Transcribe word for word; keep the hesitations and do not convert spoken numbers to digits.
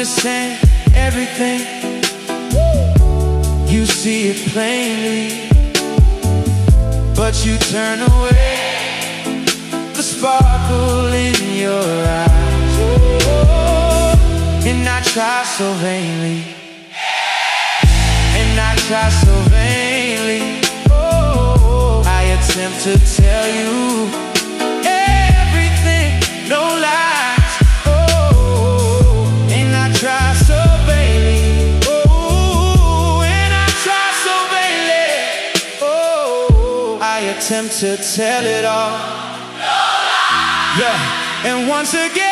understand everything. You see it plainly, but you turn away the sparkle in your eyes. Oh, and I try so vainly, and I try so vainly. Oh, I attempt to tell you everything, no lies. Oh, and I try so vainly. Oh, and I try so vainly. Oh, I attempt to tell it all. No lies. Yeah, and once again